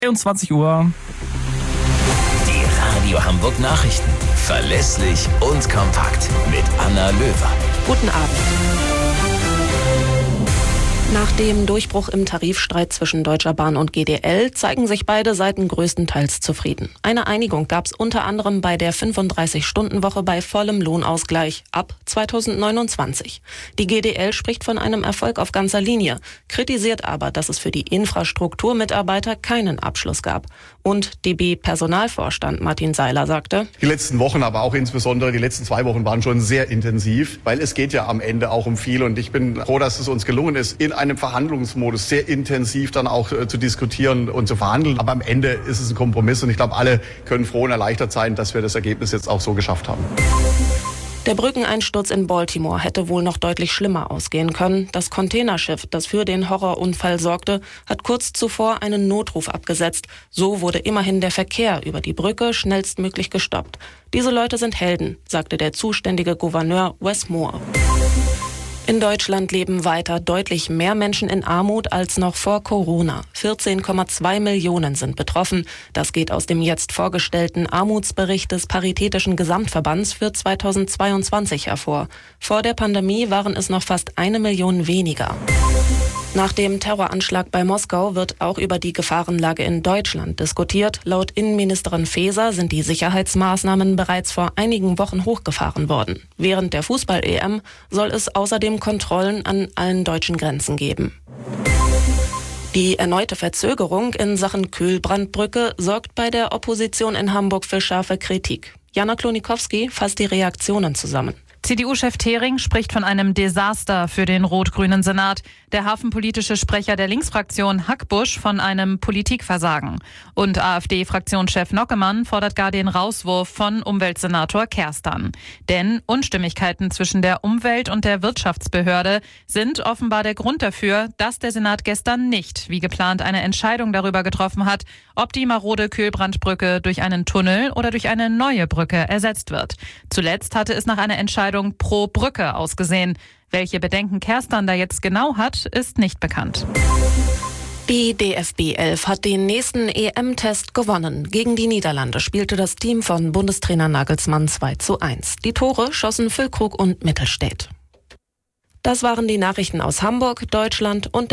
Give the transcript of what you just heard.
23 Uhr. Die Radio Hamburg Nachrichten. Verlässlich und kompakt. Mit Anna Löwer. Guten Abend. Nach dem Durchbruch im Tarifstreit zwischen Deutscher Bahn und GDL zeigen sich beide Seiten größtenteils zufrieden. Eine Einigung gab es unter anderem bei der 35-Stunden-Woche bei vollem Lohnausgleich ab 2029. Die GDL spricht von einem Erfolg auf ganzer Linie, kritisiert aber, dass es für die Infrastrukturmitarbeiter keinen Abschluss gab. Und DB-Personalvorstand Martin Seiler sagte: Die letzten Wochen, aber auch insbesondere die letzten 2 Wochen waren schon sehr intensiv, weil es geht ja am Ende auch um viel. Und ich bin froh, dass es uns gelungen ist, in einem Verhandlungsmodus sehr intensiv dann auch zu diskutieren und zu verhandeln. Aber am Ende ist es ein Kompromiss und ich glaube, alle können froh und erleichtert sein, dass wir das Ergebnis jetzt auch so geschafft haben. Der Brückeneinsturz in Baltimore hätte wohl noch deutlich schlimmer ausgehen können. Das Containerschiff, das für den Horrorunfall sorgte, hat kurz zuvor einen Notruf abgesetzt. So wurde immerhin der Verkehr über die Brücke schnellstmöglich gestoppt. Diese Leute sind Helden, sagte der zuständige Gouverneur Wes Moore. In Deutschland leben weiter deutlich mehr Menschen in Armut als noch vor Corona. 14,2 Millionen sind betroffen. Das geht aus dem jetzt vorgestellten Armutsbericht des Paritätischen Gesamtverbands für 2022 hervor. Vor der Pandemie waren es noch fast 1 Million weniger. Nach dem Terroranschlag bei Moskau wird auch über die Gefahrenlage in Deutschland diskutiert. Laut Innenministerin Faeser sind die Sicherheitsmaßnahmen bereits vor einigen Wochen hochgefahren worden. Während der Fußball-EM soll es außerdem Kontrollen an allen deutschen Grenzen geben. Die erneute Verzögerung in Sachen Kühlbrandbrücke sorgt bei der Opposition in Hamburg für scharfe Kritik. Jana Klonikowski fasst die Reaktionen zusammen. CDU-Chef Thering spricht von einem Desaster für den rot-grünen Senat. Der hafenpolitische Sprecher der Linksfraktion Hackbusch von einem Politikversagen. Und AfD-Fraktionschef Nockemann fordert gar den Rauswurf von Umweltsenator Kerstan. Denn Unstimmigkeiten zwischen der Umwelt- und der Wirtschaftsbehörde sind offenbar der Grund dafür, dass der Senat gestern nicht, wie geplant, eine Entscheidung darüber getroffen hat, ob die marode Kühlbrandbrücke durch einen Tunnel oder durch eine neue Brücke ersetzt wird. Zuletzt hatte es nach einer Entscheidung pro Brücke ausgesehen. Welche Bedenken Kerstan da jetzt genau hat, ist nicht bekannt. Die DFB 11 hat den nächsten EM-Test gewonnen. Gegen die Niederlande spielte das Team von Bundestrainer Nagelsmann 2:1. Die Tore schossen Füllkrug und Mittelstädt. Das waren die Nachrichten aus Hamburg, Deutschland und